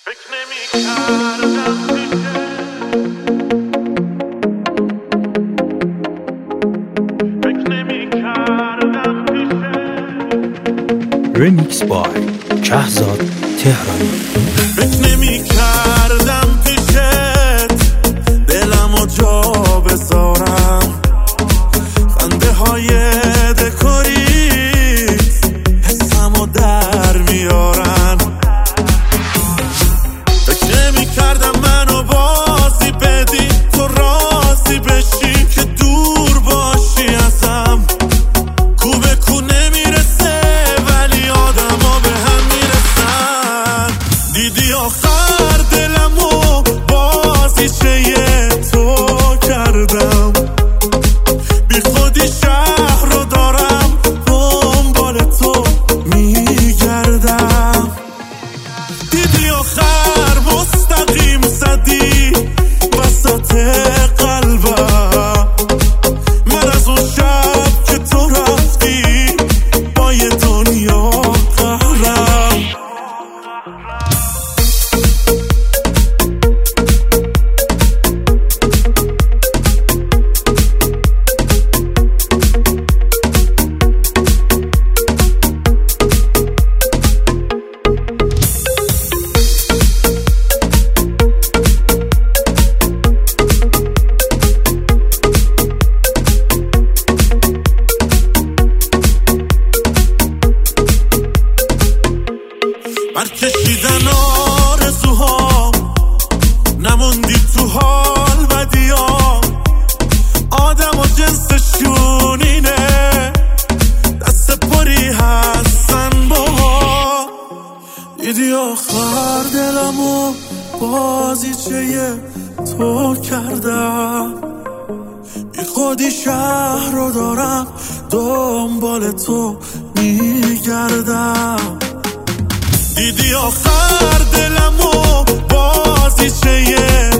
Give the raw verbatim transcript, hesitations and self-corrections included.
فکر نمی‌کردم فکر نمی‌کردم Remix by کهزاد تهرانی. فکر نمی‌کردم پیشت دلمو جا بذارم، خنده های دکوریت حسمو در میارن. فکر نمی‌کردم منو بازی بدی، تو راضی بشی که دور باشی ازم. کو به کو نمیرسه ولی آدما به هم میرسن. دیدی آخر دلمو بازیچه تو کردم، بی خودی شهر رو دارم دنبال تو میگردم. دیدی آخر مستقیم زدی وسط قلبم، من از اون شب که تو رفتی با یه دنیا قهرم. برکشیدن آرزوها نموندی تو حال بدیام. آدم و جنسشون اینه دست پری هستن با. دیدی آخر دلمو بازیچه تو کردم، بی خودی شهر رو دارم دنبال تو میگردم. دیدی آخر دلمو بازیچه